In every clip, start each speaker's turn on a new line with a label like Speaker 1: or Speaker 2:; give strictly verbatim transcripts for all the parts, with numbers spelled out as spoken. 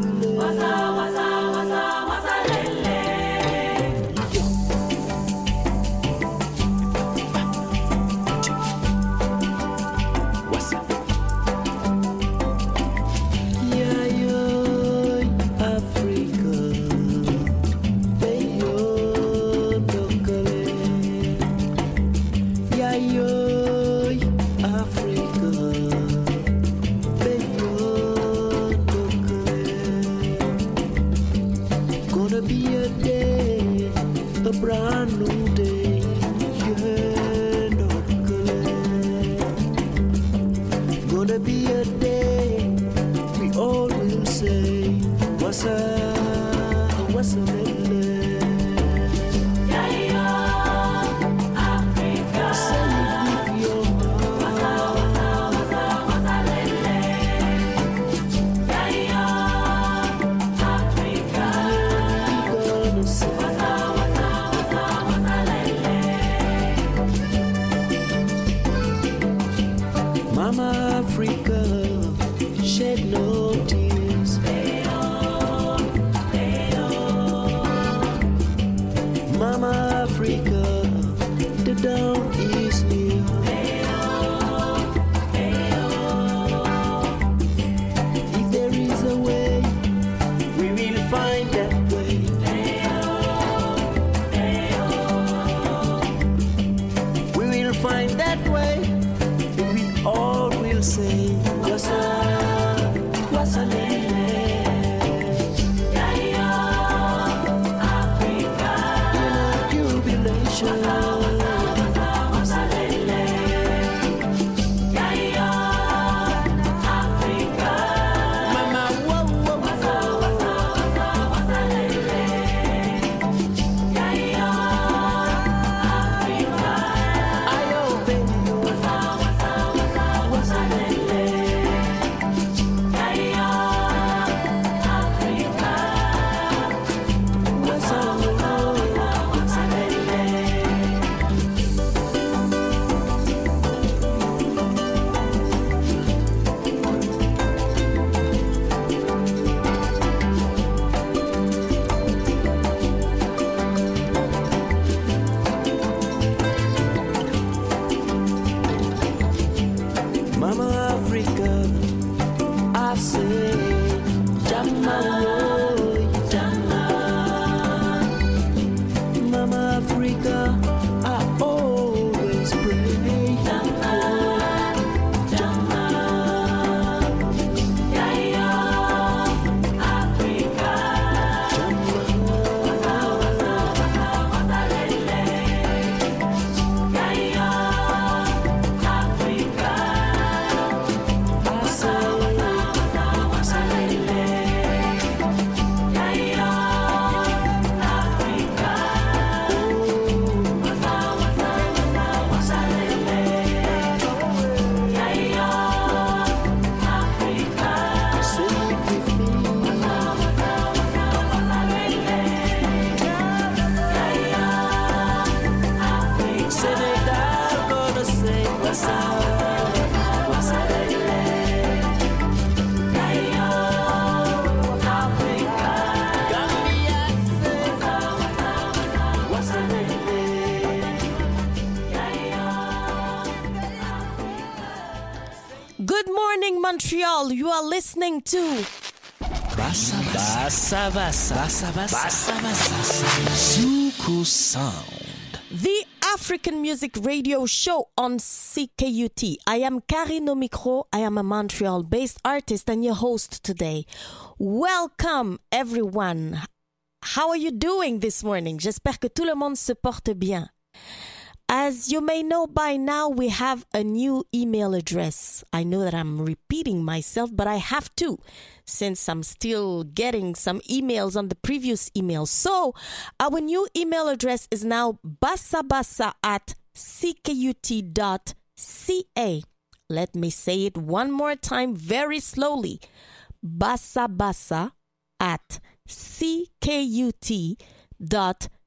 Speaker 1: Montreal, you are listening to
Speaker 2: Bassa Bassa Bassa Bassa Bassa Bassa Zuku Sound,
Speaker 1: the African Music Radio Show on C K U T. I am Karine au micro. I am a Montreal-based artist and your host today. Welcome, everyone. How are you doing this morning? J'espère que tout le monde se porte bien. As you may know by now, we have a new email address. I know that I'm repeating myself, but I have to, since I'm still getting some emails on the previous email. So, our new email address is now bassabassa at c k u t dot c a. Let me say it one more time very slowly. bassabassa at c k u t dot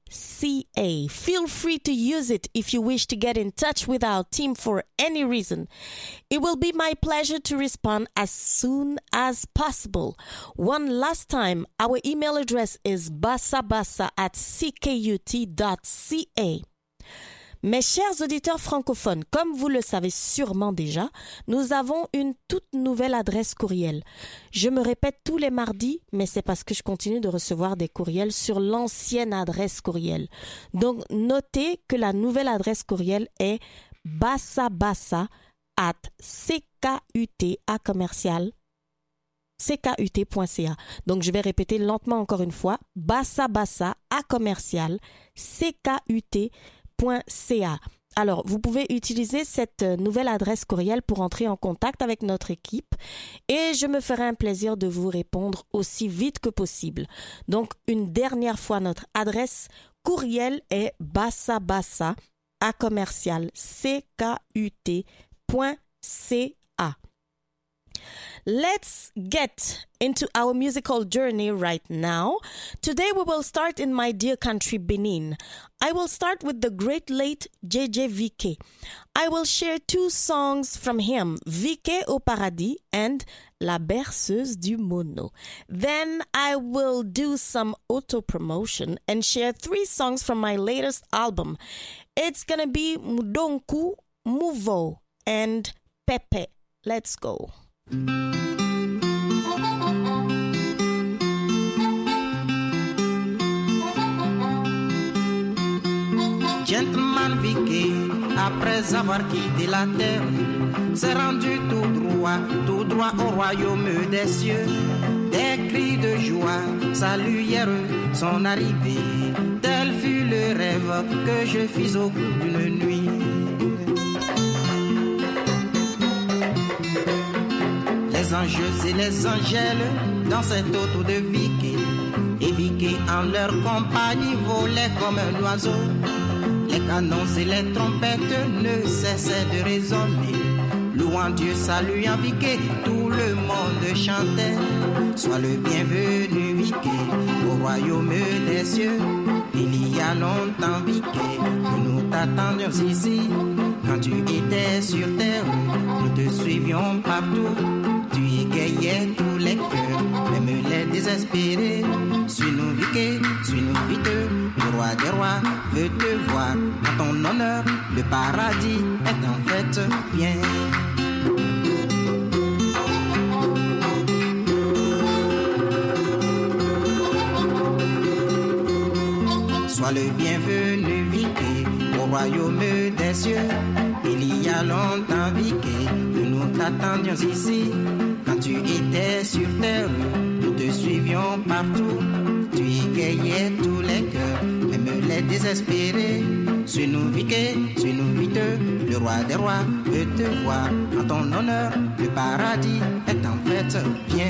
Speaker 1: C A. Feel free to use it if you wish to get in touch with our team for any reason. It will be my pleasure to respond as soon as possible. One last time, our email address is bassabassa at c k u t dot c a. Mes chers auditeurs francophones, comme vous le savez sûrement déjà, nous avons une toute nouvelle adresse courriel. Je me répète tous les mardis, mais c'est parce que je continue de recevoir des courriels sur l'ancienne adresse courriel. Donc, notez que la nouvelle adresse courriel est bassabassa at c k u t a commercial c k u t point c a. Donc, je vais répéter lentement encore une fois, bassabassa à commercial c k u t point c a. Alors, vous pouvez utiliser cette nouvelle adresse courriel pour entrer en contact avec notre équipe et je me ferai un plaisir de vous répondre aussi vite que possible. Donc, une dernière fois, notre adresse courriel est bassabassa à commercial c k u t point c a. Let's get into our musical journey right now. Today we will start in my dear country, Benin. I will start with the great late J J Viquet. I will share two songs from him, Viquet au paradis and La berceuse du mono. Then I will do some auto-promotion and share three songs from my latest album. It's gonna be Mudonku, Mouvo, and Pepe. Let's go.
Speaker 3: Gentleman Viquet, après avoir quitté la terre, s'est rendu tout droit, tout droit au royaume des cieux. Des cris de joie saluèrent son arrivée. Tel fut le rêve que je fis au cours d'une nuit. Les anges et les angèles dansaient autour de Viquet. Et Viquet en leur compagnie volait comme un oiseau. Les canons et les trompettes ne cessaient de résonner. Louant Dieu, saluant Viquet, tout le monde chantait. Sois le bienvenu Viquet au royaume des cieux. Il y a longtemps Viquet que nous t'attendions ici. Quand tu étais sur terre, nous te suivions partout. Tu égayais tous les cœurs, même les désespérés. Suis-nous Viquet, suis-nous vite. Le roi des rois veut te voir. Dans ton honneur, le paradis est en fait bien. Sois le bienvenu Viquet au royaume des cieux. Il y a longtemps Viquet que nous t'attendions ici. Quand tu étais sur terre, nous te suivions partout. Tu égayais tous les cœurs, même les désespérés. Suis-nous Viquet, suis-nous vite. Le roi des rois veut te voir. En ton honneur, le paradis est en fait bien.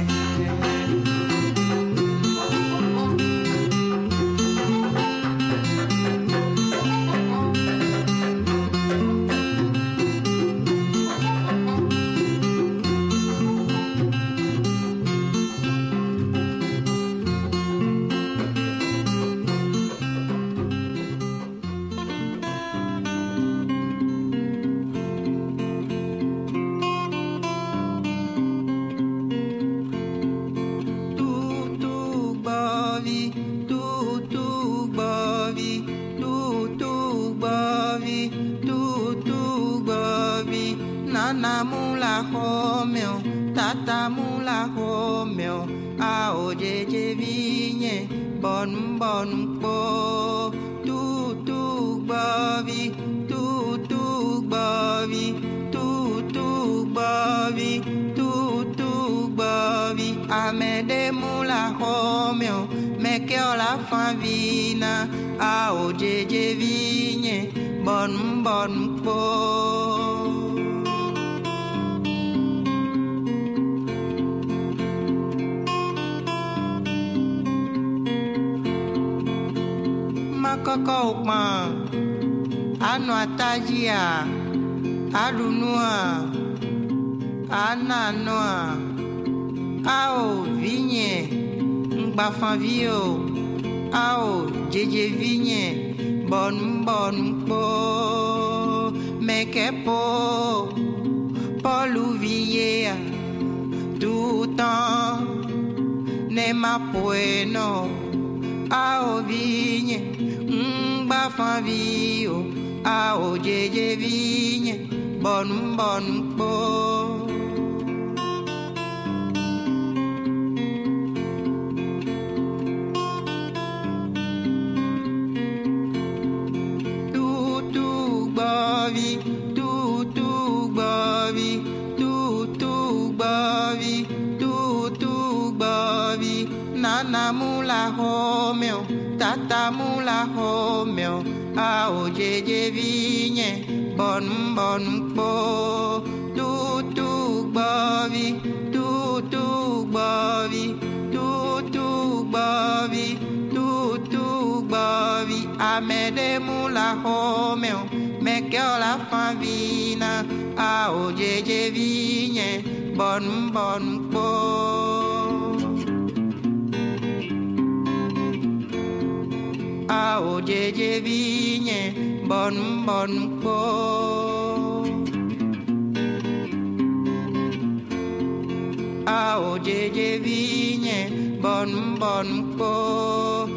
Speaker 3: Anoatajia, Alunua, Ananoa, Ao Vinye, Mbafanvio, ao jeje vigne bon bon po me que po Paul vie tout temps ne ma bueno ao vigne ba fa vio ao jeje vigne bon bon po Nana mula homeo, tata mula homeo, ao jeje vigne, bon bon po, tu tu bavi, tu tu bavi, tu tu bavi, tu tu bavi, amede mula homeo, me que la favina, ao jeje vigne, bon bon po. Ao jeje vigne bon bon po Ao jeje vigne bon bon po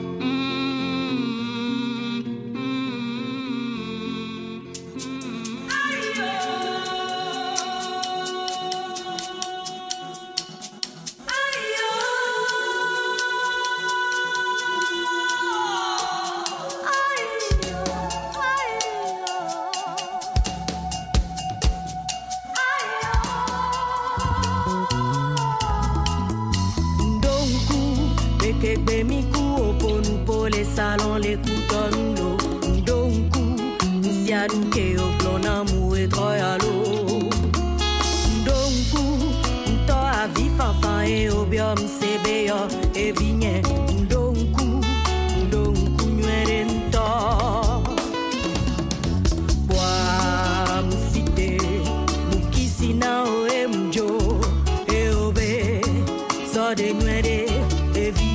Speaker 4: salon les coutonnes l'eau ndonku nsiadu ke oglona mu etroyalo ndonku nto avi fafa e obiom sebeyo e vigne ndonku ndonku nwere nto bwa musite mukisi na o emjo e obe so de nwere e vi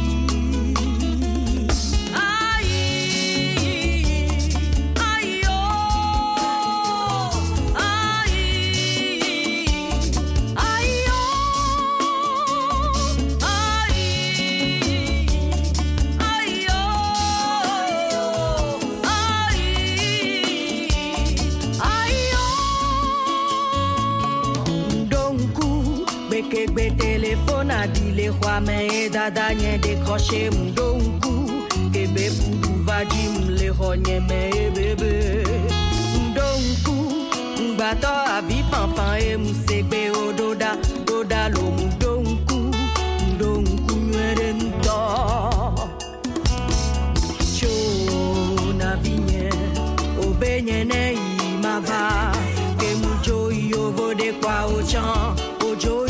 Speaker 4: Kebe téléphone a dit les rois mais dada n'y décroché m'donku kebe pou va dim les rogne mais bébé m'donku m'bato a vi fanfan e m'segbe ododa doda lo m'donku m'donku nwere nto cho na vigne obenye ne imava ke m'jo yo vode kwa ochan ojo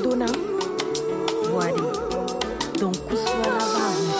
Speaker 4: dona voari donc kuswala babu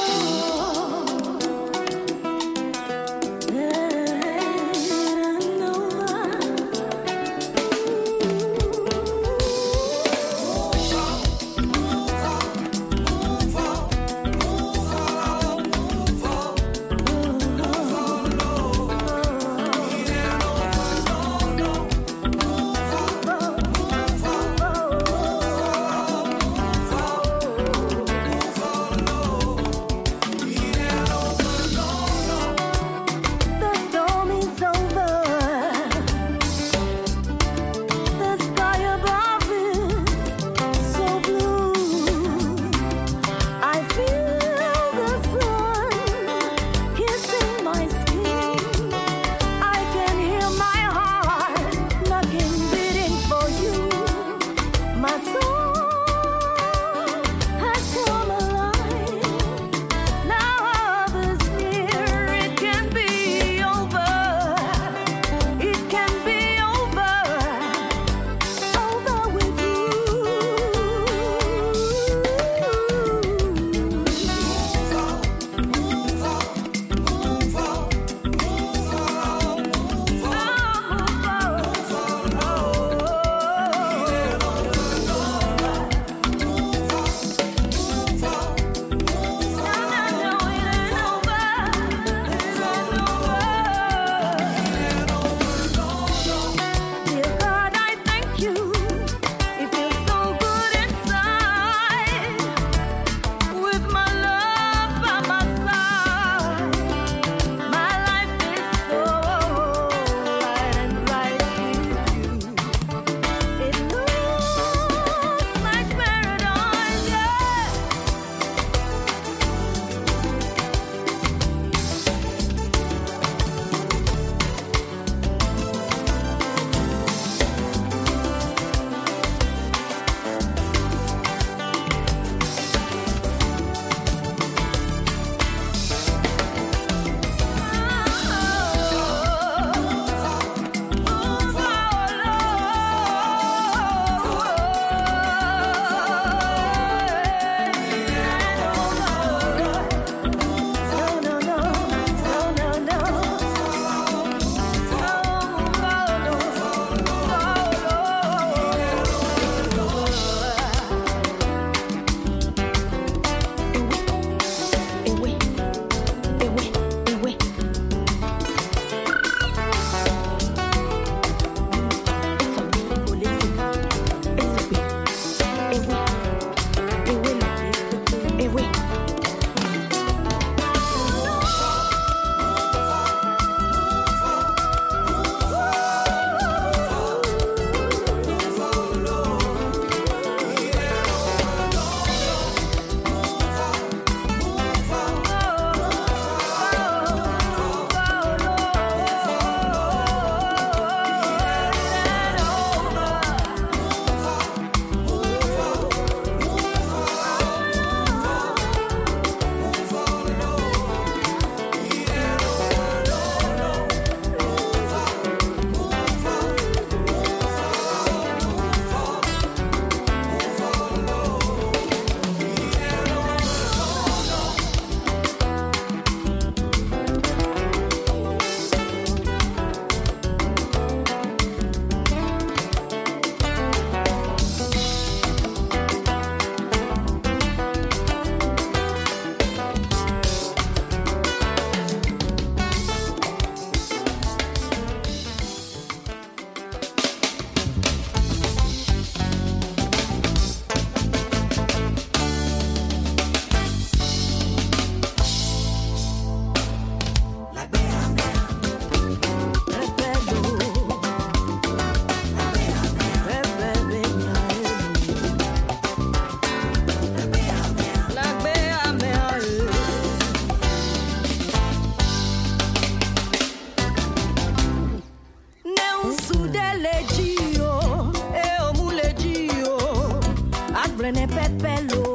Speaker 5: prene pepelo.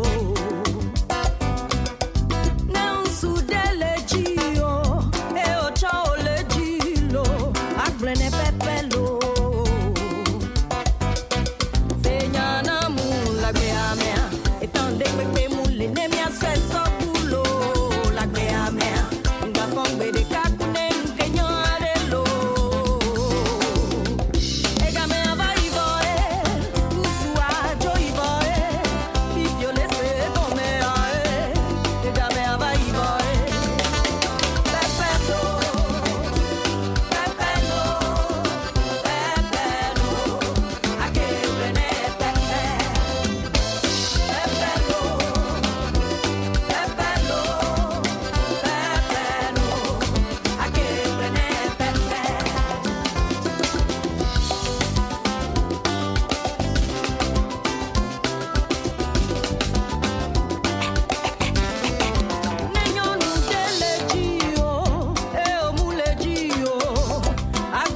Speaker 5: Non su delle gio e o ciao le gilo a prene pepelo. Segnana mu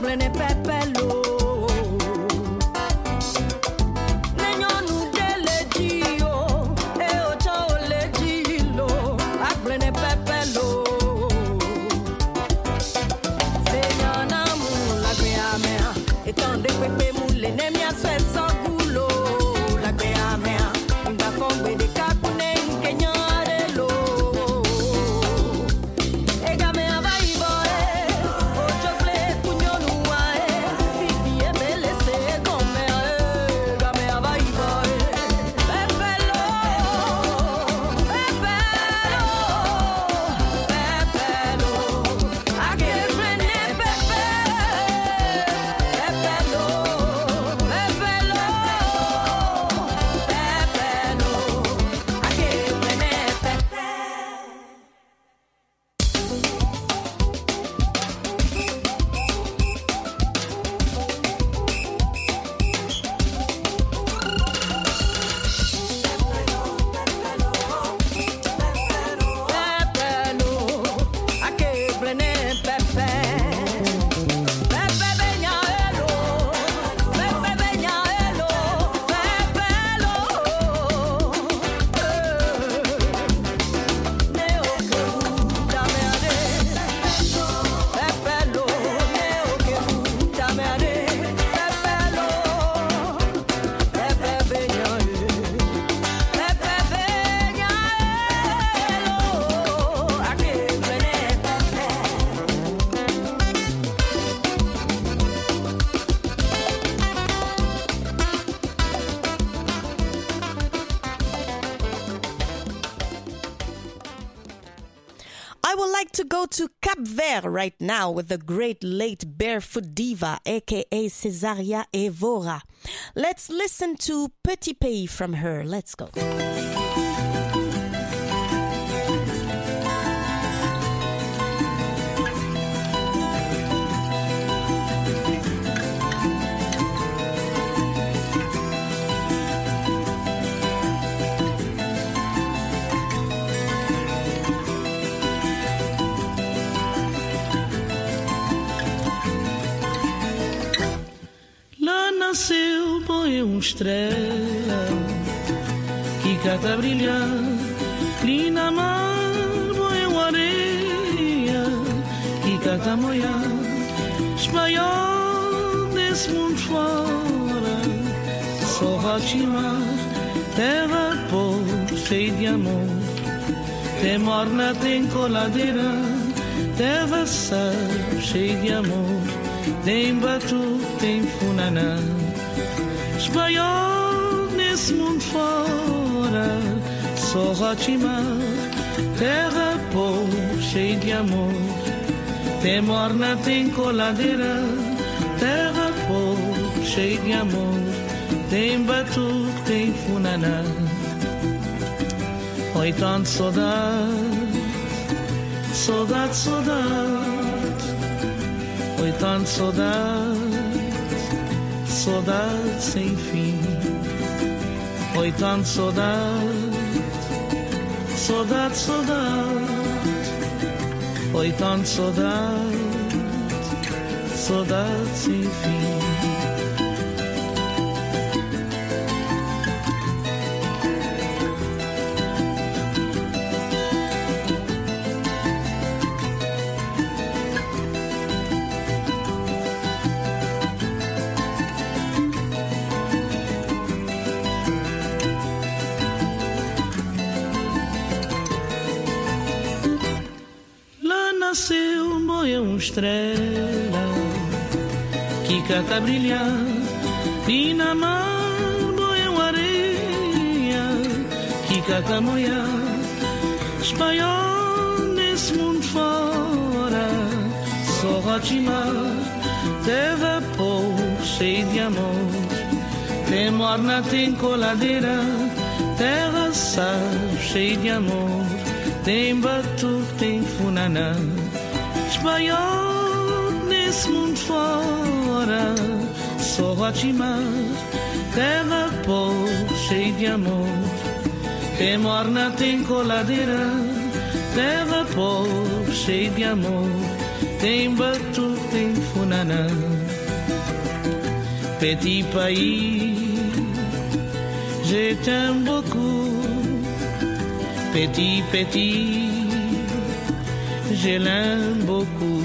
Speaker 4: brene pepelo.
Speaker 1: To go to Cap Vert right now with the great late barefoot diva, aka Cesaria Evora. Let's listen to Petit Pays from her. Let's go.
Speaker 6: Nasceu, põe uma estrela que cata brilhar, ali na mar, põe uma areia que cata moiar, espanhol desse mundo fora, só Rotimar, terra pobre, cheia de amor, tem morna, tem coladeira, terra sal, cheia de amor, tem batu, tem funaná. Espanhol nesse mundo fora, só Rotimar, terra pobre, cheia de amor. Tem morna, tem coladeira, terra pobre, cheia de amor. Tem batuque, tem funaná. Oi, tanto saudade, saudade, saudade. Oi, tanto saudade, saudade sem fim. Oi, tanto saudade, saudade, saudade. Oi, tanto saudade, saudade sem fim. Nasceu, boia, uma estrela que cata brilhar, e na mar, boia, uma areia que cata moiar. Espanhol nesse mundo fora, só Rotimar, terra pobre, cheia de amor. Tem morna, tem coladeira, terra sal, cheia de amor. Tem batuque, tem funaná. Espanhol nesse mundo fora, só Rotimar, terra pobre, cheia de amor. Tem morna, tem coladeira, terra pobre, cheia de amor. Tem batuque, tem funaná. petit pays, je t'aime beaucoup. Petit, petit, je l'aime beaucoup.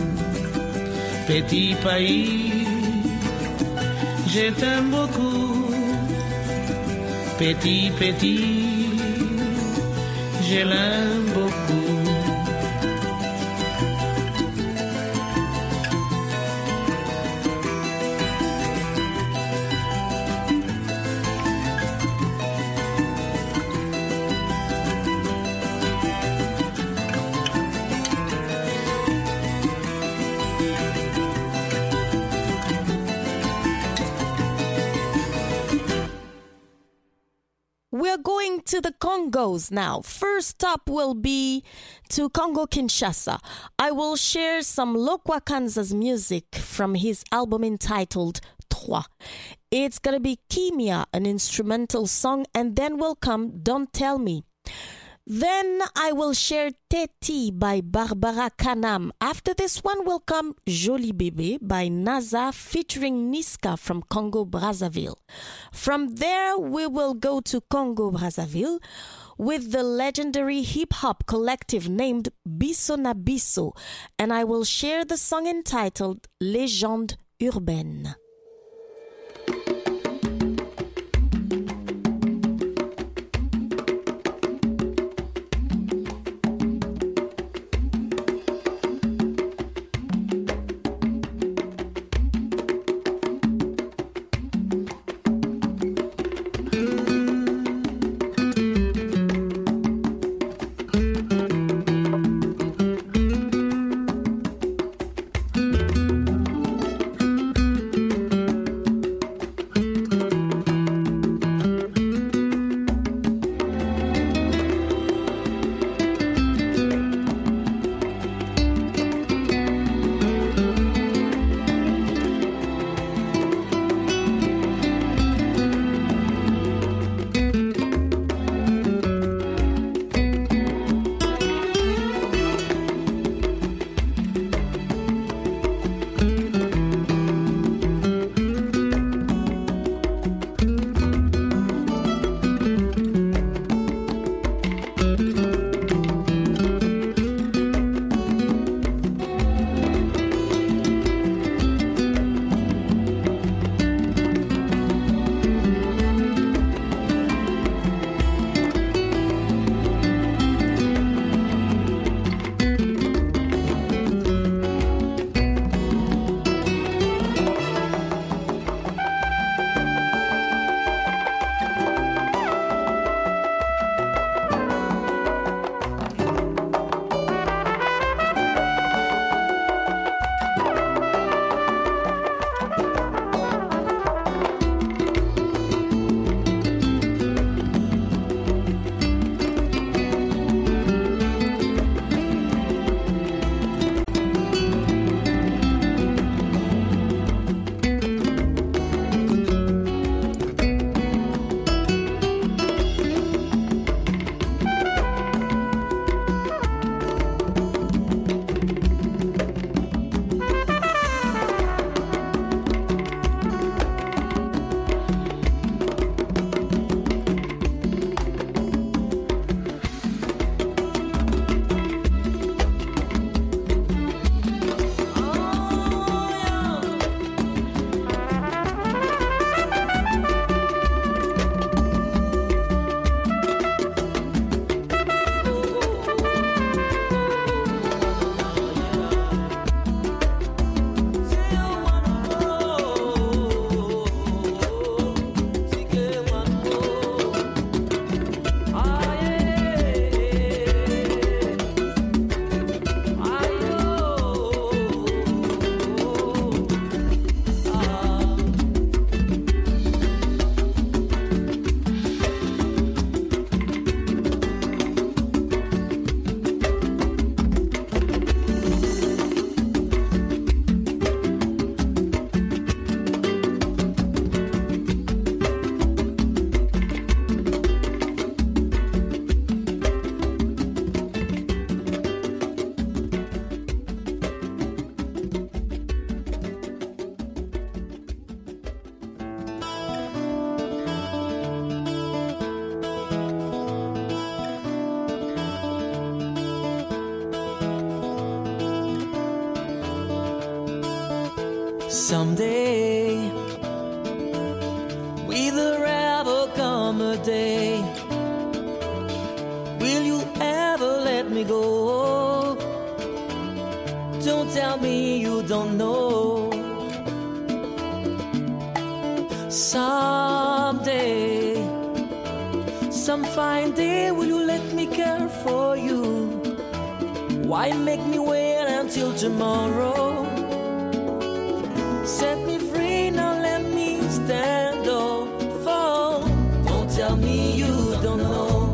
Speaker 6: Petit pays, je t'aime beaucoup. Petit, petit, je l'aime beaucoup.
Speaker 1: We're going to the Congos now. First stop will be to Congo Kinshasa. I will share some Lokwa Kanza's music from his album entitled Trois. It's going to be Kimia, an instrumental song, and then will come Don't Tell Me. Then I will share Teti by Barbara Kanam. After this one will come Joli Bébé by Naza featuring Niska from Congo Brazzaville. From there we will go to Congo Brazzaville with the legendary hip-hop collective named Bisso na Bisso, and I will share the song entitled Légende Urbaine.
Speaker 7: Someday, will there ever come a day? Will you ever let me go? Don't tell me you don't know. Someday, some fine day, will you let me care for you? Why make me wait until tomorrow? Set me free, now let me stand or fall. Don't tell me you don't know.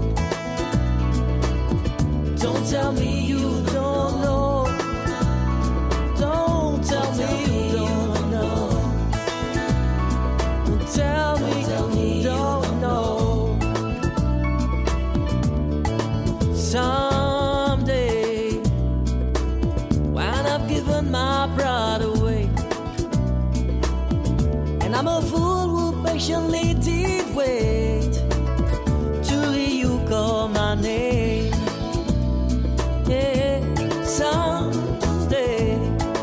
Speaker 7: Don't tell me you don't know. Don't tell me you don't know. Don't tell me you don't know. Someday, when I've given my pride away, and I'm a fool who patiently did wait to hear you call my name. Yeah, someday,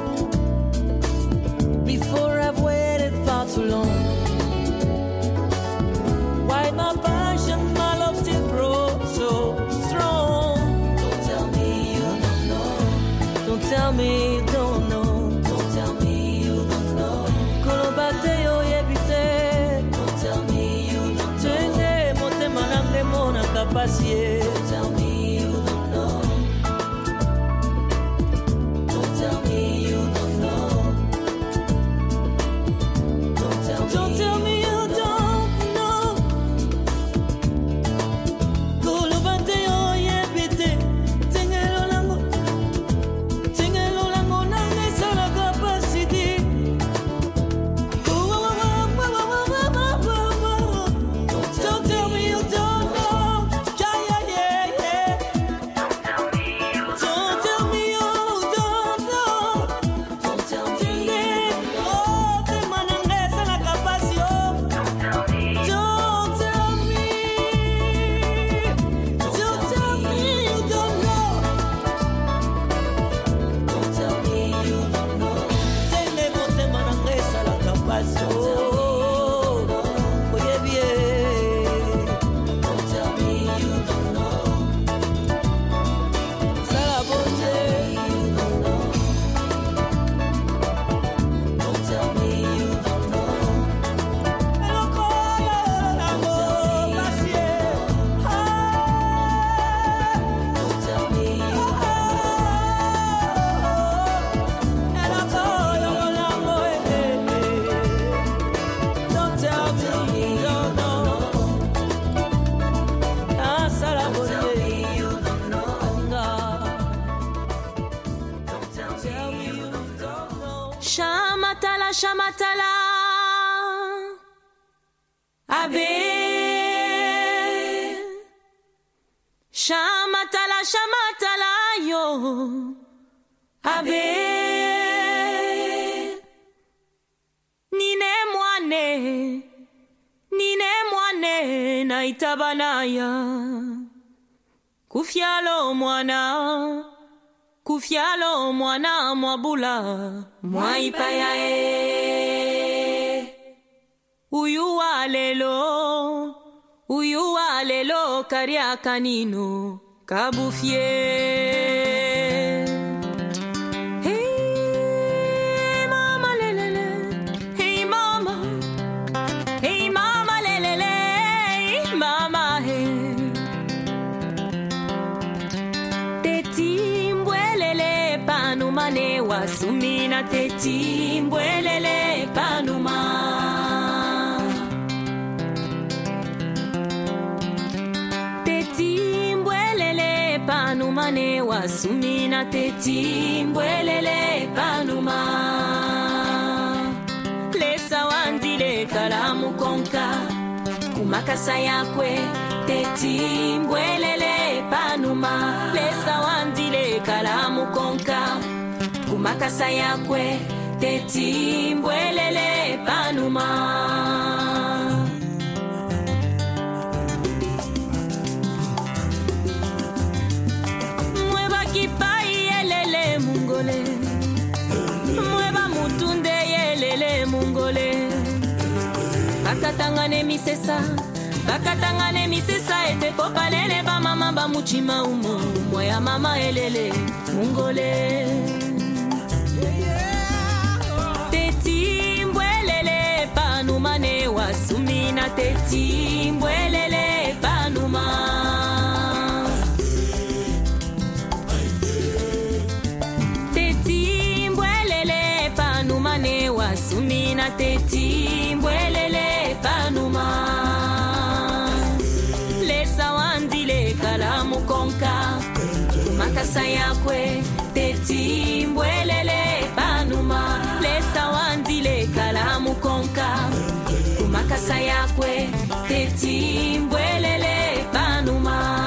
Speaker 7: before I've waited far too long, why my passion, my love still grows so strong. Don't tell me you don't know. Don't tell me you don't know. Don't tell me you don't know. Kolobate yo yebite. Don't tell me you don't know. Tenge mote manamde mona kapasie. Don't tell me you don't know. Don't tell me you don't know. Don't tell me. Don't tell me you don't know. Kolobate yo yebite. Tenge lo lango. Tenge lo lango nange sala kapasiti. Don't tell me you don't know. Yeah, yeah, yeah, yeah. Don't tell me you don't know. Don't tell me. Oh, te manange sala kapasio. Don't tell me. Don't tell me. Don't tell me you don't know. Don't tell me you don't know. Tene mote manange sala kapasio. Oye bien. Don't tell me you don't know. Sala bote. Don't tell me you don't know. Hello, cola, la pasie. Don't tell me you don't know. Hello, cola, la pasie. Don't tell me you don't know. Ah, sala bote. Don't tell me you don't know. Don't tell me you don't know.
Speaker 5: Shamatala, shamatala. Abe. Shamatala, shamatala, yo. Abe. Nine mwane. Nine mwane na itabanaya. Kufialo mwana. Kufialo mwana mwabula. Mwaipaya e. Uyu wa lelo. Uyu wa lelo karia kanino. Kabufie. Hey mama lelele. Hey mama. Hey mama lelele. Hey mama hey. Tetimbwelele panuma ne wasumina. Tetimbwelele panuma. Tetimbwelele panuma ne wasumina. Tetimbwelele panuma. Lesa wandile kalamu konka. Kumakasa yakwe. Tetimbwelele panuma. Lesa wandile kalamu konka. Kumakasa yakwe. Tetimbwelele panuma. Mweba kipai elele mungole. Mweba mutunde elele mungole bakatangane misesa bakatangane misesa ete popalele ba mama ba muchima umo moya mama elele mungole teti mbwelele panumane wasumina teti mbwelele panuma teti mbwelele panumane wasumina teti mbwelele panuma lesa wandile kalamu konka makasa yakwe teti mbwelele panuma lesa wandile kalamu konka makasa yakwe teti mbwelele panuma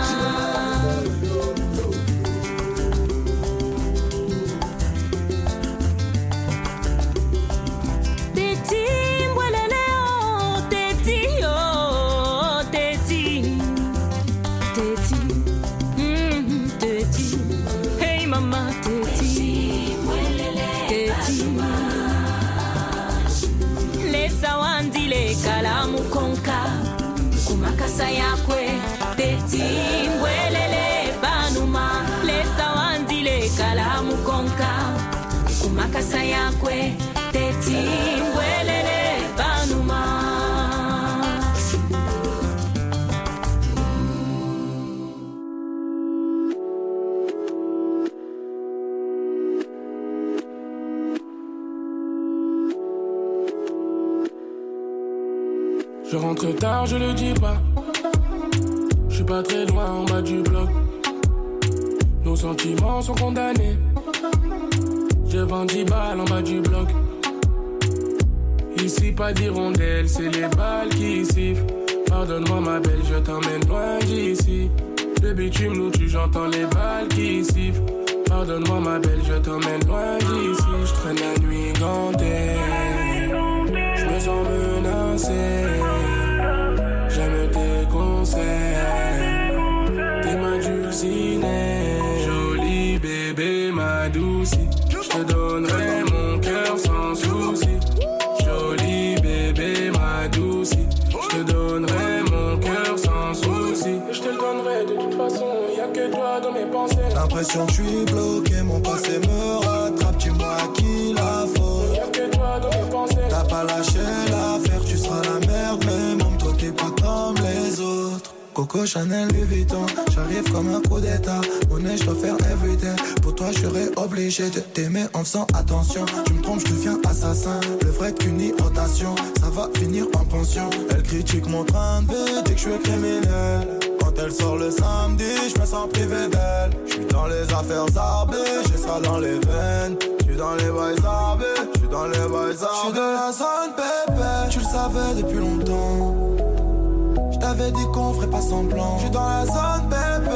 Speaker 5: kalamu konka kumakasa yakwe teti mbwelele panuma lesa wandile kalamu konka kumakasa yakwe teti mbwelele panuma
Speaker 8: Je rentre tard, je le dis pas. Je suis pas très loin en bas du bloc. Nos sentiments sont condamnés. Je vends dix balles en bas du bloc. Ici pas d'hirondelle, c'est les balles qui sifflent. Pardonne-moi ma belle, je t'emmène loin d'ici. Le bitume nous tue, j'entends les balles qui sifflent. Pardonne-moi ma belle, je t'emmène loin d'ici. Je traîne la nuit gantée. Je me sens menacé. J'aime tes conseils. T'es ma dulcinée. Joli bébé, ma doucie. Je te donnerai mon cœur sans souci. Joli bébé, ma doucie. Je te donnerai mon cœur sans souci. Je te le donnerai de toute façon. Y'a que toi dans mes pensées.
Speaker 9: L'impression que je suis bloqué. Mon passé me rattrape. Dis-moi à qui la faute.
Speaker 8: Y'a que toi dans mes pensées.
Speaker 9: T'as pas lâché l'affaire. Tu seras la merde. Mais même toi t'es pas comme les autres. Coco, Chanel, Louis Vuitton. J'arrive comme un coup d'état. Monnaie, je dois faire everyday. Pour toi, je serais obligé de t'aimer en faisant attention. Tu me trompes, je deviens assassin. Le vrai qu'une irritation. Ça va finir en pension. Elle critique mon train de vie, dit que je suis criminel. Quand elle sort le samedi, je me sens privé d'elle. Je suis dans les affaires zarbées, j'ai ça dans les veines. Je suis dans les bails arbés, je suis dans les bails arbés. Je suis dans la zone, bébé. Tu le savais depuis longtemps. J't'avais dit qu'on ferait pas semblant. J'suis dans la zone,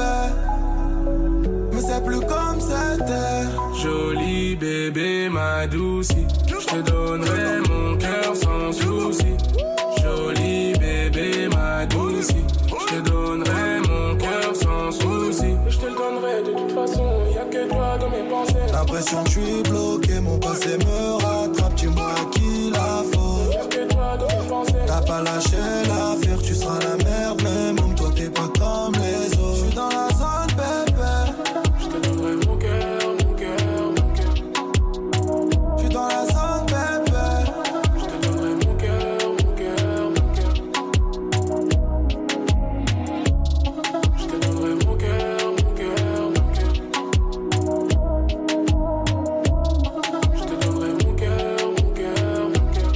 Speaker 9: bébé. Mais c'est plus comme c'était.
Speaker 8: Joli bébé, ma doucie. J'te donnerai mon cœur sans souci. Joli bébé, ma doucie. J'te donnerai mon cœur sans souci. J'te le donnerai de toute façon. Y'a que toi dans mes pensées.
Speaker 9: L'impression que j'suis bloqué. Mon passé me rattrape. Dis-moi à qui la faute.
Speaker 8: Y'a que toi dans mes pensées.
Speaker 9: T'as pas lâché l'affaire, tu seras la merde. Mais même toi t'es pas comme les autres. J'suis dans la zone, bébé.
Speaker 8: J'te donnerai mon cœur, mon cœur, mon cœur.
Speaker 9: J'suis dans la zone, bébé.
Speaker 8: J'te donnerai mon cœur, mon cœur, mon cœur. J'te donnerai mon cœur, mon cœur, mon cœur. J'te donnerai mon cœur, mon cœur, mon cœur.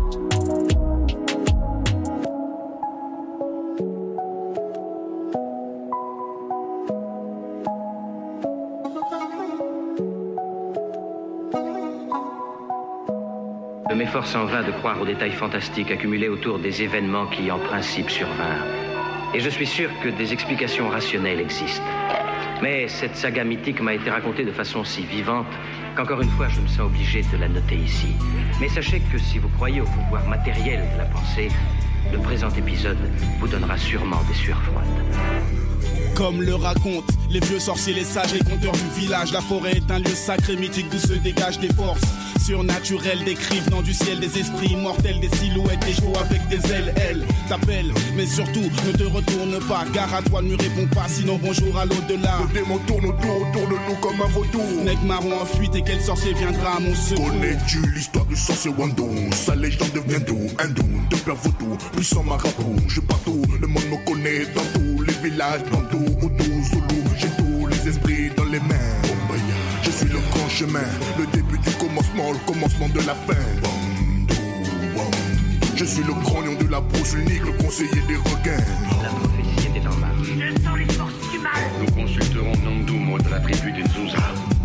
Speaker 10: Je m'efforce en vain de croire aux détails fantastiques accumulés autour des événements qui, en principe, survinrent. Et je suis sûr que des explications rationnelles existent. Mais cette saga mythique m'a été racontée de façon si vivante qu'encore une fois, je me sens obligé de la noter ici. Mais sachez que si vous croyez au pouvoir matériel de la pensée, le présent épisode vous donnera sûrement des sueurs froides.
Speaker 11: Comme le racontent les vieux sorciers, les sages, les conteurs du village, la forêt est un lieu sacré, mythique, d'où se dégagent des forces surnaturel décrivent dans du ciel des esprits mortels, des silhouettes, des chevaux avec des ailes. Elle t'appelle, mais surtout ne te retourne pas. Gare à toi, ne lui réponds pas, sinon bonjour à l'au-delà.
Speaker 12: Le démon tourne autour, autour de nous comme un vautour.
Speaker 11: Nec marron en fuite et quel sorcier viendra à mon secours?
Speaker 12: Connais-tu l'histoire du sorcier Wando? Sa légende devient d'où? Hindou, de père vaudou, puissant marabout. Je suis partout, le monde me connaît dans tous les villages, dans tout, Oudou, Zoulou. J'ai tous les esprits dans les mains. Je suis le grand chemin, le début du commencement, le commencement de la fin. Je suis le grand lion de la brousse unique, le conseiller des requins.
Speaker 10: La prophétie était en marche.
Speaker 13: Je sens les forces du mal.
Speaker 10: Nous consulterons Nandumo de la tribu des Nzuza.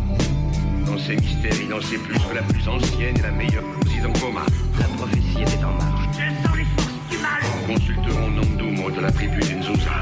Speaker 10: Dans ses mystères, il en sait plus que la plus ancienne et la meilleure cousine en coma. La prophétie était en marche.
Speaker 13: Je sens les forces du mal.
Speaker 10: Nous consulterons Nandumo de la tribu des Nzuza.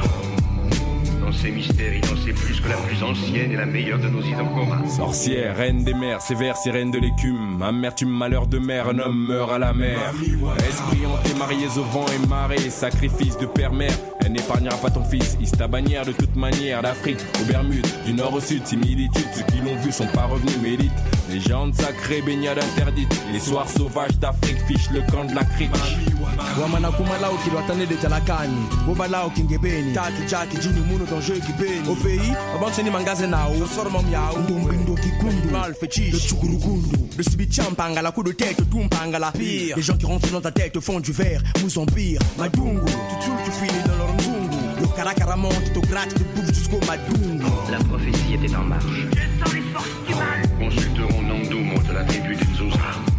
Speaker 10: Dans ses mystères, il en sait plus que la plus ancienne et la meilleure de nos ides en coma.
Speaker 14: Sorcière, reine des mers, sévère sirène de l'écume. Amertume, malheur de mer, un homme meurt à la mer. Esprit hanté, mariés au vent et marée. Sacrifice de père-mère, elle n'épargnera pas ton fils. Isse ta bannière de toute manière, d'Afrique aux Bermudes, du nord au sud, similitudes. Ceux qui l'ont vu sont pas revenus, mérite. Légende sacrée, baignade interdite. Les soirs sauvages d'Afrique fichent le camp de la crique.
Speaker 15: Wamana kumalao kilwatane de talakani. Bobalao kingebeni. Taki chaki jini muno donjeu kibeni. Au pays, abanseni mangaze nao. Sosor mom yao. Ndombindo kikundu. Mal fétiche. Le tchukurukundu. Le sibichampanga, la coup de tête, tumpanga pire. Les gens qui rentrent dans ta tête font du verre, nous empire. Madungu, tu tues, tu finis dans leur nzungu. Le karakara monte, te gratte, te bouffe jusqu'au madungu.
Speaker 10: La prophétie était en marche.
Speaker 13: Je sens les forces du mal.
Speaker 10: Consulterons Nandumo de la tribu des Nzuza.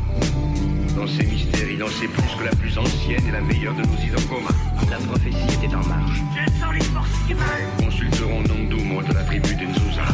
Speaker 10: Dans ses mystères, il en sait plus que la plus ancienne et la meilleure de nos ides en coma. La prophétie était en marche.
Speaker 13: Je sens les forces du mal.
Speaker 10: Consulterons Nandumo de la tribu des Nzuza.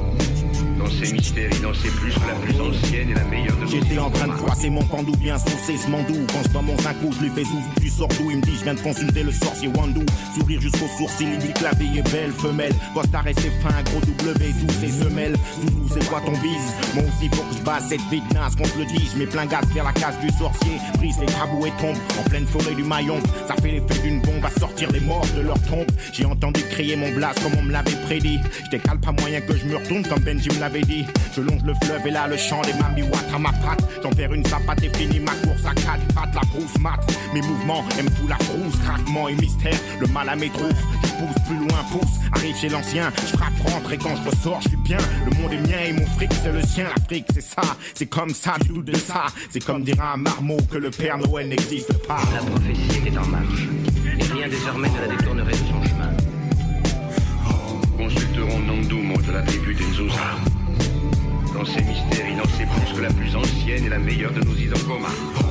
Speaker 10: Dans ses mystères, il en sait plus que la plus ancienne et la meilleure de nos ides en coma.
Speaker 16: J'étais en train de froisser mon pandou bien soncé ce mandou. Quand je commence un coup, je lui fais zouzou, tu sors d'où? Il me dit, je viens de consulter le sorcier Wandou. Sourire jusqu'au sourcil, il dit que la vie est belle, femelle. Costard et ses fins, gros W, sous ses semelles. Zouzou, c'est quoi ton bise? Moi aussi, faut que je basse cette vie de naze, qu'on se le dise. Je mets plein gaz vers la case du sorcier. Brise les craboues et tombe en pleine forêt du Maillon. Ça fait l'effet d'une bombe à sortir les morts de leur tombe. J'ai entendu crier mon blast comme on me l'avait prédit. J'étais calme, pas moyen que je me retourne comme Benji me l'avait dit. Je longe le fleuve et là le chant des mambiwat à ma patte. J'en perds une sapate et fini ma course à quatre pattes. La brousse mate, mes mouvements aiment tout la frousse. Craquement et mystère, le mal à mes troupes. Je pousse plus loin, pousse, arrive chez l'ancien. Je frappe, rentre et quand je ressors, je suis bien. Le monde est mien et mon fric c'est le sien. L'Afrique c'est ça, c'est comme ça, je doute de ça. C'est comme dire à un marmot que le Père Noël n'existe pas.
Speaker 10: La prophétie était en marche. Et rien désormais ne la détournerait de son chemin. Consulterons Nandumo de la tribu des Nzuza. Dans ses mystères, il en sait plus que la plus ancienne et la meilleure de nos ides en coma.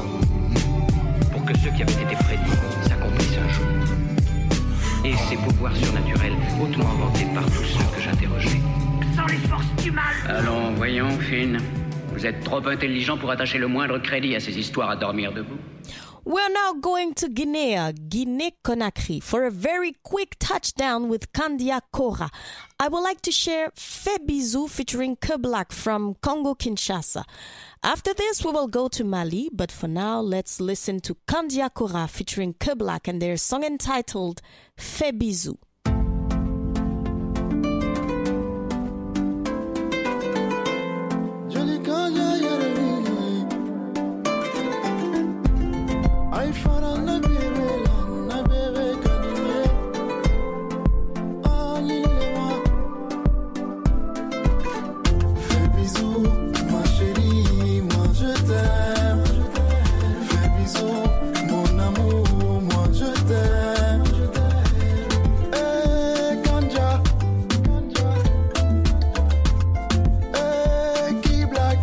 Speaker 10: Pour que ceux qui avaient été prédits s'accomplissent un jour. Et ces pouvoirs surnaturels, hautement inventés par tous ceux que j'interrogeais.
Speaker 13: Sans les forces du mal.
Speaker 17: Allons, voyons, Finn. Vous êtes trop intelligent pour attacher le moindre crédit à ces histoires à dormir debout.
Speaker 1: We're now going to Guinea, Guinée-Conakry, for a very quick touchdown with Kandia Kora. I would like to share Febizu featuring Keblak from Congo-Kinshasa. After this, we will go to Mali, but for now, let's listen to Kandia Kora featuring Keblak and their song entitled Febizu.
Speaker 9: I found a nabere, nabere kadine. Ah, l'île-moi. Fais bisous, ma chérie, moi je t'aime. Fais bisous, mon amour, moi je t'aime. Eh, Kanja. Eh, Keblak.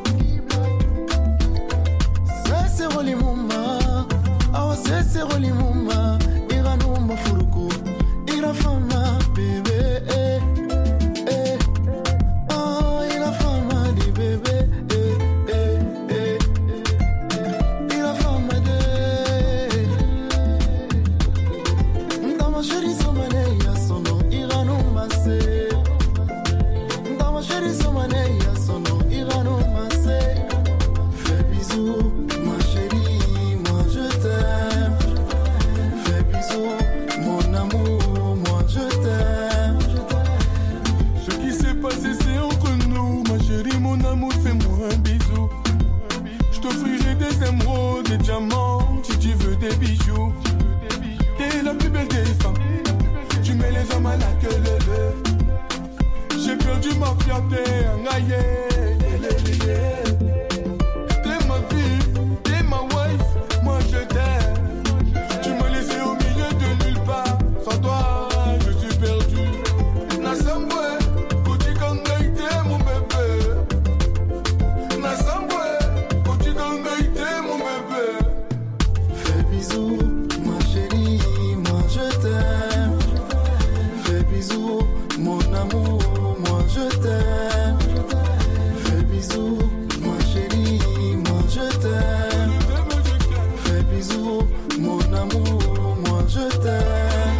Speaker 9: C'est c'est relié mon c'est rolimuma, ira no mafuruko, ira fama bébé, eh, eh, oh, ira fama di bébé, eh, eh, eh, ira fama de. Ndama chérie somane ya sono, ira no masse. Ndama chérie somane ya sono, ira no masse. Fais bisous, ma chérie, moi je t'aime. Mon amour, moi je t'aime. émeraudes, des diamants, si tu veux des bijoux. T'es la plus belle des femmes. Tu mets les hommes à la queue levée. J'ai perdu ma fierté, un aïe. T'es ma vie, t'es ma wife, moi je t'aime. Tu me laissais au milieu de nulle part. Sans toi, je suis perdu. Nasambwe, Koti Kangaïté, mon bébé. Nasambwe, Koti Kangaïté, mon bébé. Fais bisous, ma chérie, moi je t'aime. Fais bisous, mon amour, moi je t'aime. Fais bisous, ma chérie, moi je t'aime. Fais bisous, mon amour, moi je t'aime.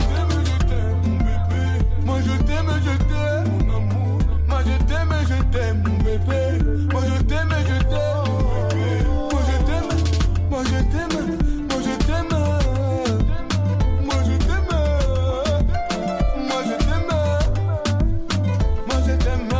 Speaker 9: Moi je t'aime, je t'aime, mon amour. Moi je t'aime, je t'aime, mon bébé. Moi je t'aime, je t'aime. Moi je t'aime, moi je t'aime, moi je t'aime. Moi je t'aime, moi je t'aime, moi je t'aime.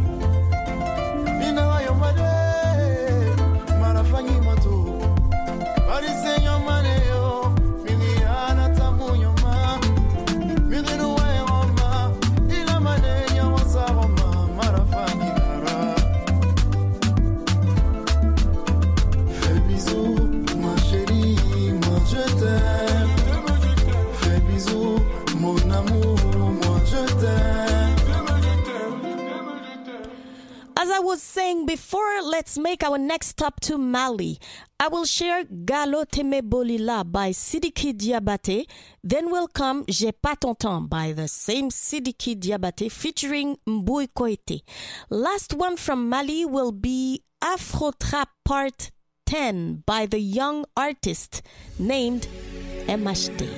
Speaker 9: Ina yo made, marafanyi mato. Arisenyo mane yo, mimi ana tamu nyoma. Mimi nuwe roma, ila mane nyawa sa roma, marafanyi nara. Fais bisous, ma chérie, moi je t'aime. Fais bisous, mon amour, moi je t'aime.
Speaker 1: As I was saying before, let's make our next stop to Mali. I will share Galo Teme Bolila by Sidiki Diabaté. Then will come J'ai pas ton temps by the same Sidiki Diabaté featuring Mbouy Koité. Last one from Mali will be Afro Trap Part ten by the young artist named M H D.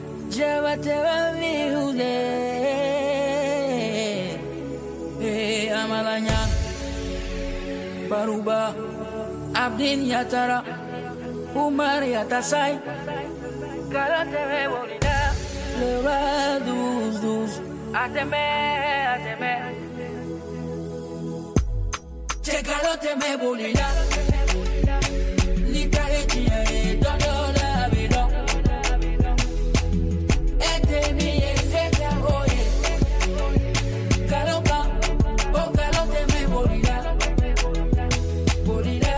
Speaker 18: Amalanya Baruba Abdin Yatara Umar Yatasai Karate Bolida Le Roi douze douze Ateme Ateme Chekalote me Bolida Nikare Tiare Dodola Bido Etemi Efeka Oye Kaloka Okalote me Bolida Bolida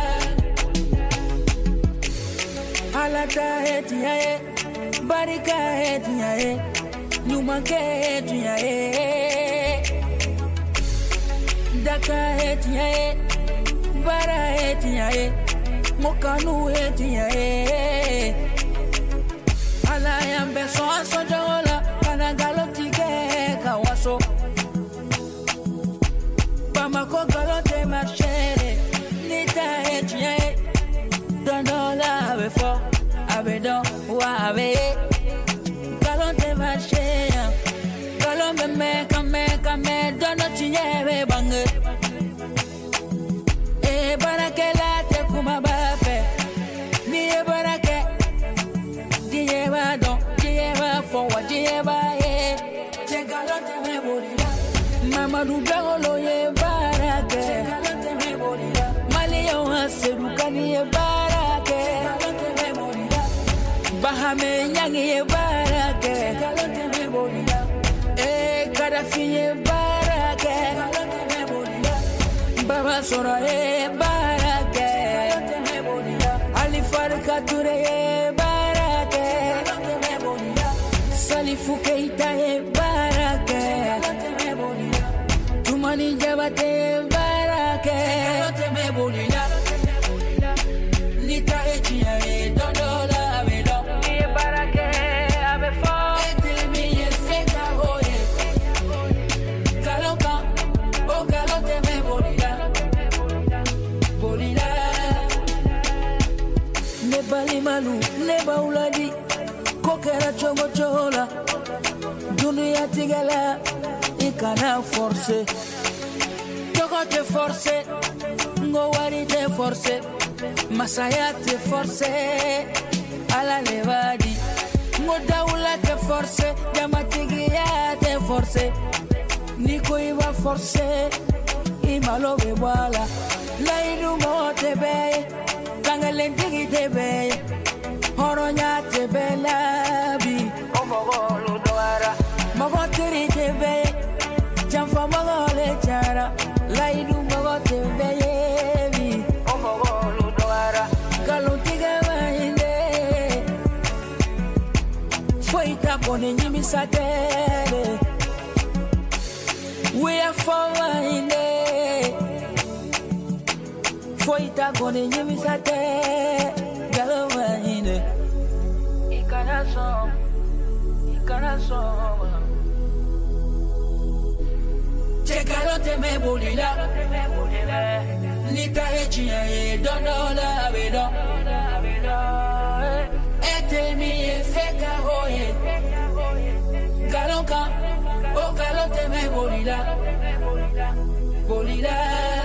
Speaker 18: Alata Etiae Barika Etiae Numanke Etiae Daka Etiae Bara Etiae Mokanu Etiae Alayambe So Aso Jola Kanagalote Kawaso Bamako Galote Machere Nita Etiae Dondola Before Abedon Wabe Galote Machere Galombe Meka Meka Me Dono Tinyebe Bange E Barake Late Kumabafe Niye Barake Dieba Don Dieba Forward Dieba Ye Chegalote Me Bolida Mamadou Galo Ye Barake Chegalote Me Bolida Maliyo Haserukani Ye Barake Chegalote Me Bolida Bahame Nyangi Ye Barake Chegalote Me Bolida E Gaddafi Ye Barake Chegalote Me Bolida Baba Sora Ye Barake Chegalote Me Bolida Ali Farka Toure Ye Barake Chegalote Me Bolida Salifou Keita Ye Barake Chegalote Me Bolida Toumani Diabaté Ye Barake Chegalote Me Bolida Nita Etia Ye Dondola Abedo Ye Barake Abefo Etemi Ye Feka Oye Kaloka Okalote Me Bolida Bolida Nebali Malu Neba Uladi Kokera Chongo Chola Dunia Tigala Ikana Force Togo te force Ngowari te force Masaya te force Ala Levadi Ngodaula te force Yamatigia te force Niko iba force Imalo bebala La idu mo te be Kangalen tigi debe horonya tebela bi omogolo doara mogotiri debe jamfa mogole chara laidu mogote beyebi omogolo doara kaluntiga wainde foita kone nyimi satere we are falling foita kone nyimi satere galawainde ikana som ikana som Chekalote me bolila, nita echia e donola bedo. Ete mi e feka hoye, galonka, o galote me bolila, bolila.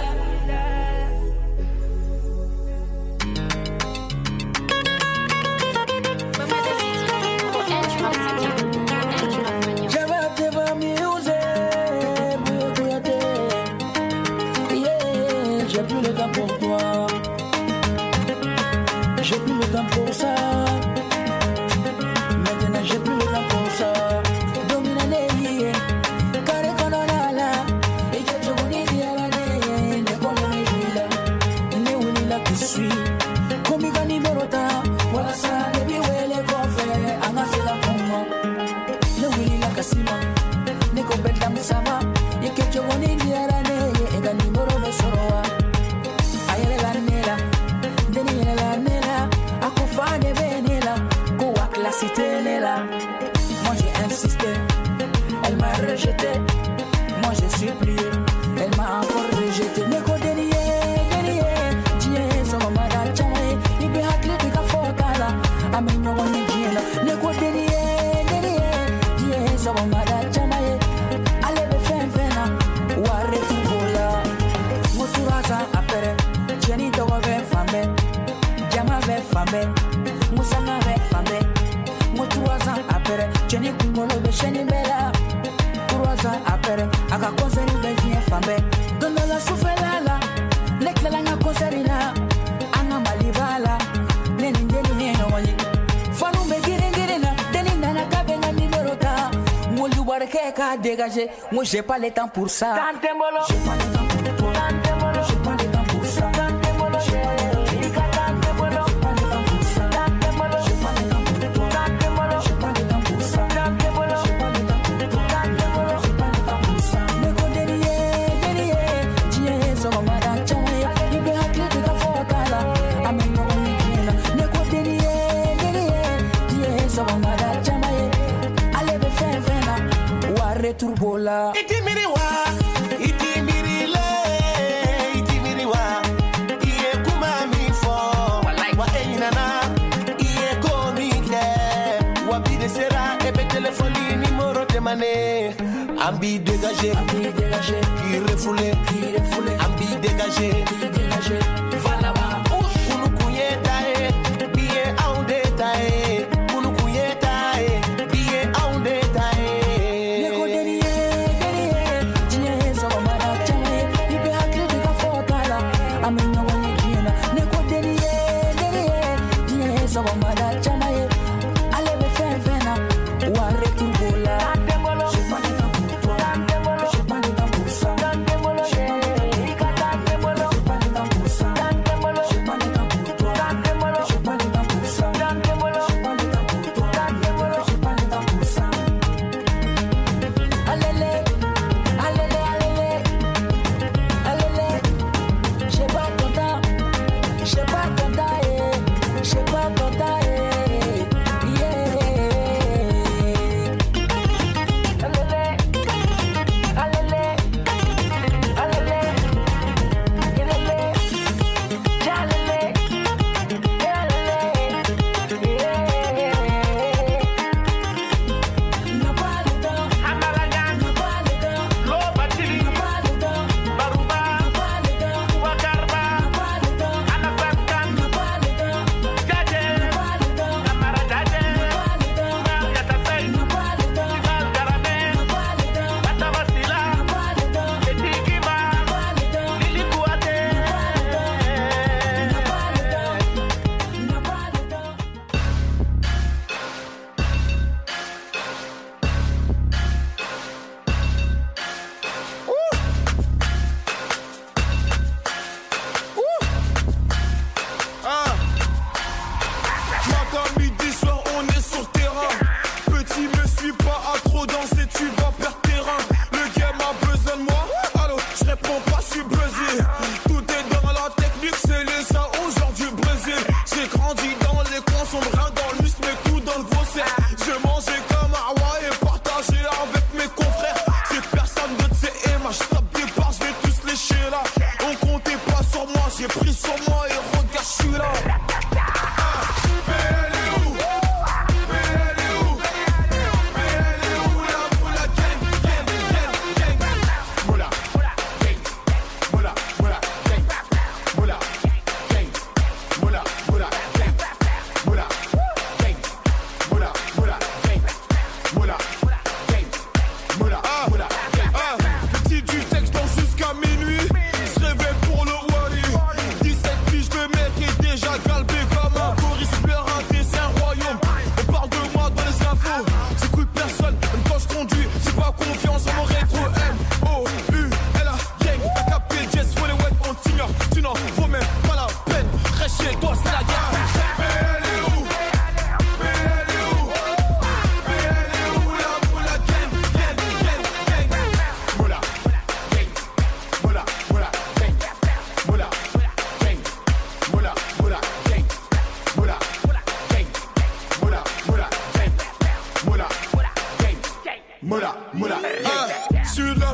Speaker 18: J'ai plus le temps pour toi. J'ai plus le temps pour ça. Maintenant j'ai plus le temps pour ça. Domina lei, care kononala. Et que tu connais bien la lei, ne connais pas la. Ne oublie la qui suit. Comme il gagne morota, voilà ça. Ne bi wele kofe, angase la kuma. Ne oublie la kasima, ne kopet la musama. Et que tu connais bien la lei, et gagne morota soroa. Moi j'ai insisté, elle m'a rejeté. Moi j'ai supplié, elle m'a encore rejeté. Neko deniye, deniye, diye sama mada chame. Ibi hakli tika fokala, aminyo wani jina. Neko deniye, deniye, diye sama mada chame. Alebe fen fena, ware tu bola. Muturaza apere, jeni togo ve fame, jama ve fame, musama ve fame. Mutuaza apere, cheni kungolo be sheni bela. Kuruaza apere, aka konseri be jie fambe. Dondo la sufelala, lekla nga konseri na. Anga malibala, neni ndeni neno wani. Fanu be gire gire na, deni nana kabe nga numero ta. Mwolu barke ka dégager, moi j'ai pas le temps pour ça. J'ai pas le temps pour toi, j'ai pas le temps pour ça. J'ai pas le temps pour toi, j'ai pas le temps pour ça. Turbola
Speaker 19: itimiriwa itimiriile itimiriwa iye kumami fo wa einana iye komike wa bidesera ebe telefoni numéro de mané ambi dégagé ambi dégagé qui refoulé qui refoulé ambi dégagé qui dégagé voilà ba kunu kuyeta e biye aunde tae kunu kuyeta e biye aunde tae.
Speaker 18: J'ai pas le temps pour ça.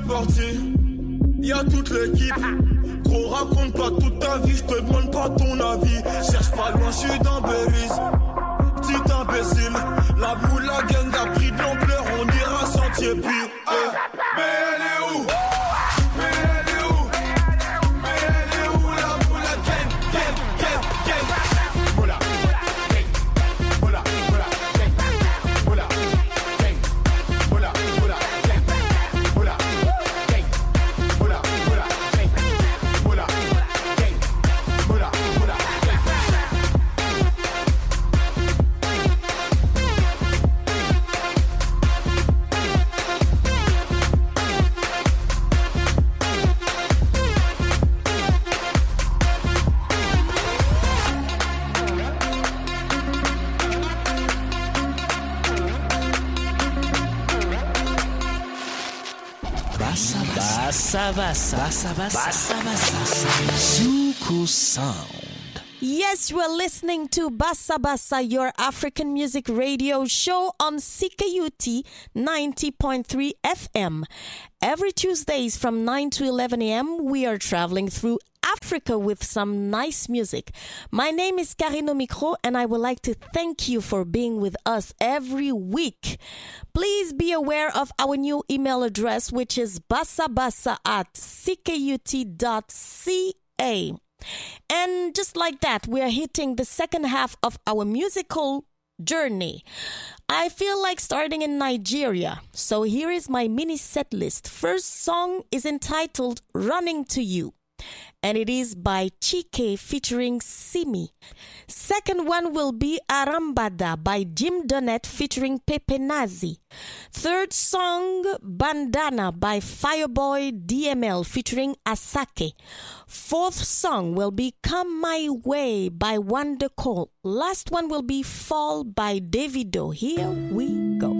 Speaker 9: parti, y'a toute l'équipe. Gros, raconte pas toute ta vie, j'te demande pas ton avis. Cherche pas loin, j'suis dans Belize. Petit imbécile, la boule, la gang a pris de l'ampleur, on ira sentier puis. Eh, mais elle est où?
Speaker 2: Bassa Bassa, Bassa Bassa, Bassa Bassa, Soukous Sound.
Speaker 1: Yes, you are listening to Bassa Bassa, your African music radio show on C K U T ninety point three F M. Every Tuesdays from nine to eleven a.m., we are traveling through Africa with some nice music. My name is Karine au micro, and I would like to thank you for being with us every week. Please be aware of our new email address, which is bassabassa at c k u t dot c a. And just like that, we are hitting the second half of our musical journey. I feel like starting in Nigeria, so here is my mini set list. First song is entitled Running to You, and it is by Chike featuring Simi. Second one will be Arambada by Jim Donnet featuring Pepe Nazi. Third song, Bandana by Fireboy D M L featuring Asake. Fourth song will be Come My Way by Wanda Cole. Last one will be Fall by Davido. Here we go.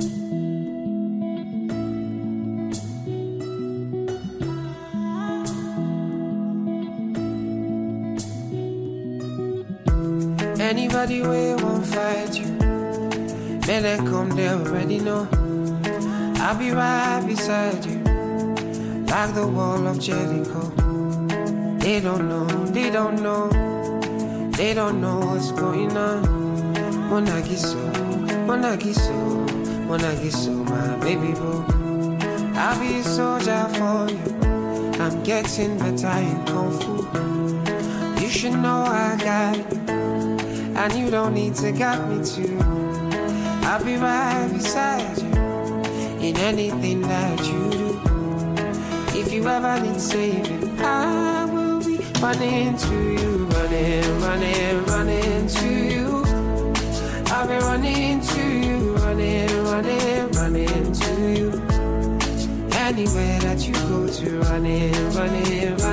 Speaker 20: Anybody way won't fight you, may they come, they already know. I'll be right beside you, like the wall of Jericho. They don't know, they don't know, they don't know what's going on. Monagiso, Monagiso, Monagiso, my baby boo. I'll be a soldier for you, I'm getting better in Kung Fu. You should know I got you, and you don't need to guide me too. I'll be right beside you in anything that you do. If you ever need saving, I will be running to you, running, running, running to you. I'll be running to you, running, running, running to you. Anywhere that you go to, running, running, running